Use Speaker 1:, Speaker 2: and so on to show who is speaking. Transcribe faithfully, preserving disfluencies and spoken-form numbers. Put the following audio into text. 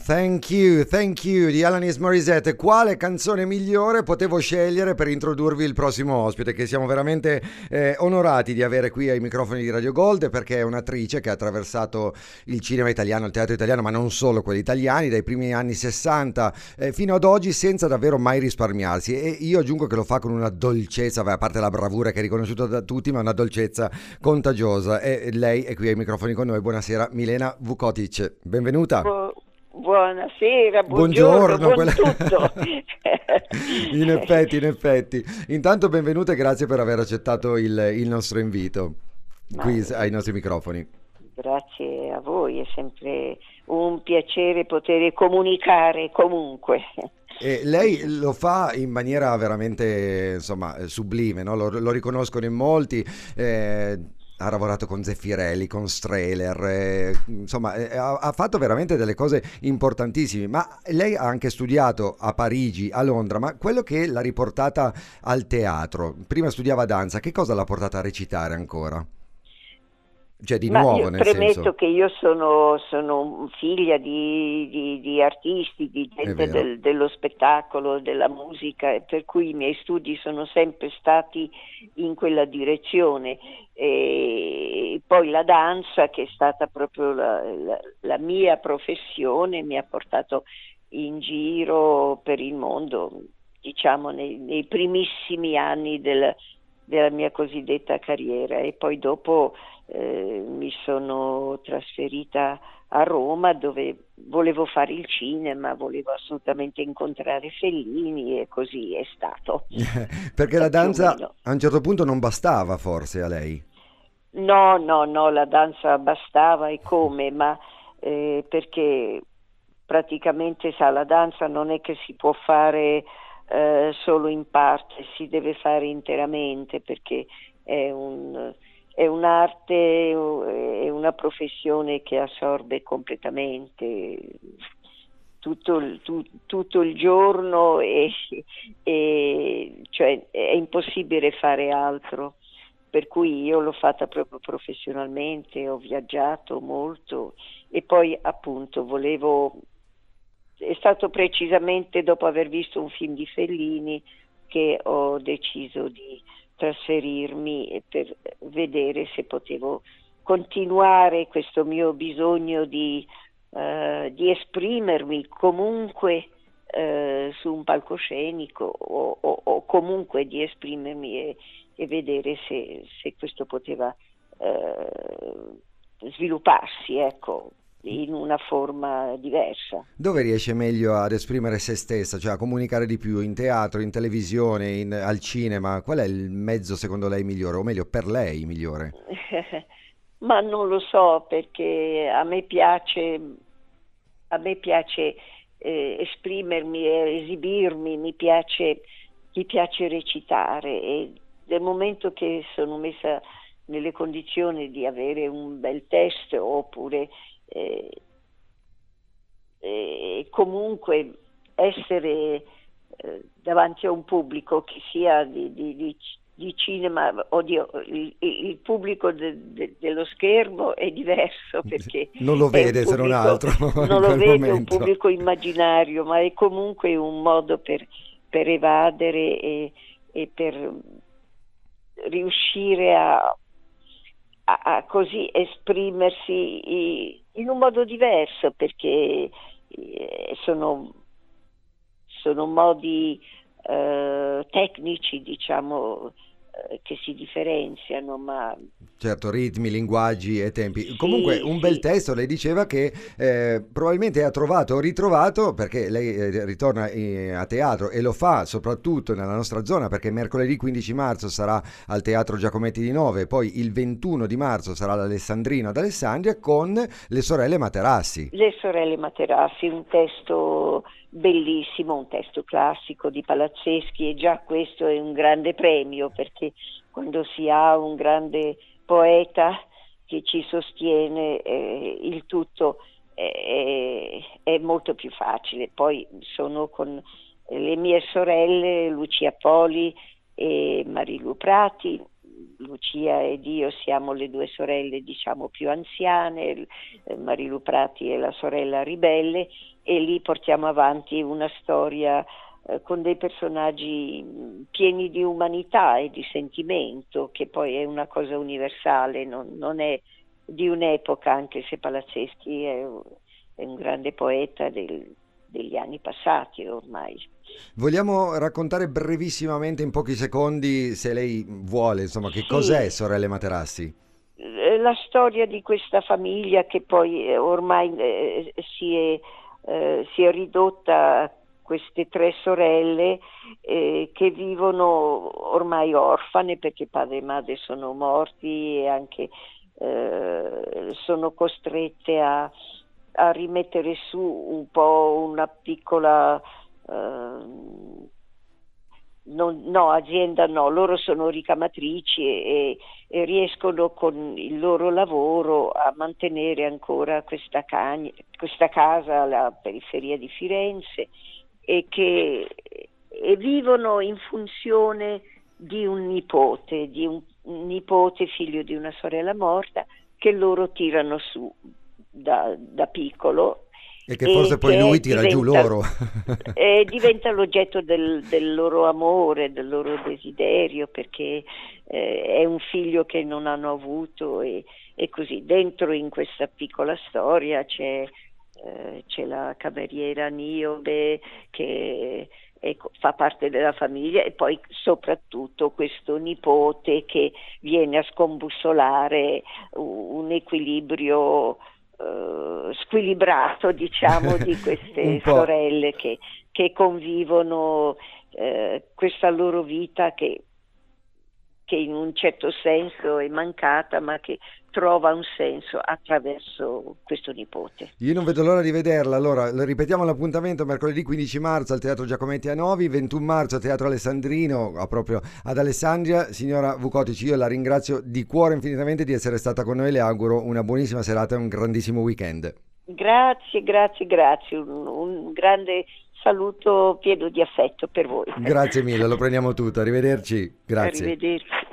Speaker 1: Thank You, Thank You di Alanis Morissette. Quale canzone migliore potevo scegliere per introdurvi il prossimo ospite, che siamo veramente eh, onorati di avere qui ai microfoni di Radio Gold, perché è un'attrice che ha attraversato il cinema italiano, il teatro italiano, ma non solo quelli italiani, dai primi anni sessanta eh, fino ad oggi, senza davvero mai risparmiarsi. E io aggiungo che lo fa con una dolcezza, beh, a parte la bravura che è riconosciuta da tutti, ma una dolcezza contagiosa. E lei è qui ai microfoni con noi. Buonasera, Milena Vukotic, benvenuta.
Speaker 2: Bu- Buonasera, buongiorno,
Speaker 1: Buongiorno,
Speaker 2: buon
Speaker 1: quella...
Speaker 2: tutto.
Speaker 1: In effetti, in effetti. Intanto benvenuta e grazie per aver accettato il, il nostro invito
Speaker 2: Ma,
Speaker 1: qui ai nostri microfoni.
Speaker 2: Grazie a voi, è sempre un piacere poter comunicare comunque.
Speaker 1: E lei lo fa in maniera veramente, insomma, sublime, no? Lo, lo riconoscono in molti. Eh, ha lavorato con Zeffirelli, con Strehler, eh, insomma eh, ha, ha fatto veramente delle cose importantissime, ma lei ha anche studiato a Parigi, a Londra, ma quello che l'ha riportata al teatro, prima studiava danza, che cosa l'ha portata a recitare ancora? Cioè di
Speaker 2: Ma
Speaker 1: nuovo,
Speaker 2: io
Speaker 1: nel
Speaker 2: premetto
Speaker 1: senso,
Speaker 2: che io sono, sono figlia di, di- di artisti, di
Speaker 1: è
Speaker 2: gente
Speaker 1: vero.
Speaker 2: del- dello spettacolo, della musica, e per cui i miei studi sono sempre stati in quella direzione. E poi la danza, che è stata proprio la, la- la mia professione, mi ha portato in giro per il mondo, diciamo nei, nei primissimi anni del- della mia cosiddetta carriera, e poi dopo eh, mi sono trasferita a Roma, dove volevo fare il cinema, volevo assolutamente incontrare Fellini, e così è stato.
Speaker 1: Perché la
Speaker 2: Eh, più o
Speaker 1: danza
Speaker 2: meno.
Speaker 1: a un certo punto non bastava forse a lei.
Speaker 2: No, no, no, la danza bastava, e come, ma eh, perché praticamente, sa, la danza non è che si può fare eh, solo in parte, si deve fare interamente, perché è un, è un'arte, è una professione che assorbe completamente tutto il, tu- tutto il giorno, e, e cioè è impossibile fare altro. Per cui io l'ho fatta proprio professionalmente, ho viaggiato molto, e poi appunto volevo, è stato precisamente dopo aver visto un film di Fellini che ho deciso di trasferirmi per vedere se potevo continuare questo mio bisogno di, eh, di esprimermi comunque eh, su un palcoscenico, o, o- o comunque di esprimermi, e, e vedere se, se questo poteva eh, svilupparsi, ecco, in una forma diversa.
Speaker 1: Dove riesce meglio ad esprimere se stessa, cioè a comunicare di più, in teatro, in televisione, in- al cinema? Qual è il mezzo secondo lei migliore, o meglio per lei migliore?
Speaker 2: Ma non lo so, perché a me piace, a me piace eh, esprimermi e esibirmi, mi piace, mi piace recitare, e nel momento che sono messa nelle condizioni di avere un bel testo, oppure eh, e comunque essere eh, davanti a un pubblico che sia di, di- di- di cinema, oddio, il, il pubblico de- de- dello schermo è diverso, perché
Speaker 1: Non lo
Speaker 2: è un
Speaker 1: vede se non
Speaker 2: pubblico,
Speaker 1: altro in
Speaker 2: non lo
Speaker 1: quel
Speaker 2: vedo, è un
Speaker 1: momento.
Speaker 2: pubblico immaginario, ma è comunque un modo per, per evadere, e, e per riuscire a, a- a così esprimersi i- in un modo diverso, perché eh, sono, sono modi eh, tecnici, diciamo, eh, che si differenziano, ma
Speaker 1: Certo, ritmi, linguaggi e tempi. Comunque,
Speaker 2: sì,
Speaker 1: un bel
Speaker 2: sì.
Speaker 1: testo, lei diceva che eh, probabilmente ha trovato o ritrovato, perché lei eh, ritorna eh, a teatro e lo fa soprattutto nella nostra zona, perché mercoledì quindici marzo sarà al Teatro Giacometti di Nove, poi il ventuno di marzo sarà all'Alessandrino ad Alessandria con le sorelle Materassi.
Speaker 2: Le sorelle Materassi, un testo bellissimo, un testo classico di Palazzeschi, e già questo è un grande premio, perché quando si ha un grande poeta che ci sostiene, eh, il tutto è, è molto più facile. Poi sono con le mie sorelle Lucia Poli e Marilu Prati, Lucia ed io siamo le due sorelle, diciamo, più anziane, eh, Marilu Prati è la sorella ribelle, e lì portiamo avanti una storia eh, con dei personaggi pieni di umanità e di sentimento, che poi è una cosa universale, non, non è di un'epoca, anche se Palazzeschi è, è un grande poeta del, degli anni passati ormai.
Speaker 1: Vogliamo raccontare brevissimamente, in pochi secondi, se lei vuole, insomma, che cos'è
Speaker 2: Sì,
Speaker 1: Sorelle Materassi?
Speaker 2: eh, la storia di questa famiglia che poi eh, ormai eh, si è, eh, si è ridotta a queste tre sorelle eh, che vivono ormai orfane perché padre e madre sono morti, e anche eh, sono costrette a, a rimettere su un po' una piccola eh, non, no, azienda no, loro sono ricamatrici e, e riescono con il loro lavoro a mantenere ancora questa, cagna, questa casa alla periferia di Firenze, e che e vivono in funzione di un nipote, di un, un nipote figlio di una sorella morta, che loro tirano su da, da piccolo,
Speaker 1: E che forse
Speaker 2: e
Speaker 1: poi lui
Speaker 2: che
Speaker 1: tira giù
Speaker 2: diventa,
Speaker 1: loro.
Speaker 2: eh, diventa l'oggetto del, del loro amore, del loro desiderio, perché eh, è un figlio che non hanno avuto, e, e così. Dentro in questa piccola storia c'è, eh, c'è la cameriera Niobe che ecco, fa parte della famiglia, e poi soprattutto questo nipote che viene a scombussolare un equilibrio Uh, squilibrato, diciamo, di
Speaker 1: Un
Speaker 2: queste
Speaker 1: po'.
Speaker 2: sorelle che, che convivono, eh, questa loro vita che, che in un certo senso è mancata, ma che trova un senso attraverso questo nipote.
Speaker 1: Io non vedo l'ora di vederla. Allora, lo ripetiamo l'appuntamento: mercoledì quindici marzo al Teatro Giacometti a Novi, ventuno marzo al Teatro Alessandrino, a proprio ad Alessandria. Signora Vukotić, io la ringrazio di cuore infinitamente di essere stata con noi, le auguro una buonissima serata e un grandissimo weekend.
Speaker 2: Grazie, grazie, grazie, un, un grande saluto pieno di affetto per voi.
Speaker 1: Grazie mille, lo prendiamo tutto, arrivederci, grazie.
Speaker 2: Arrivederci.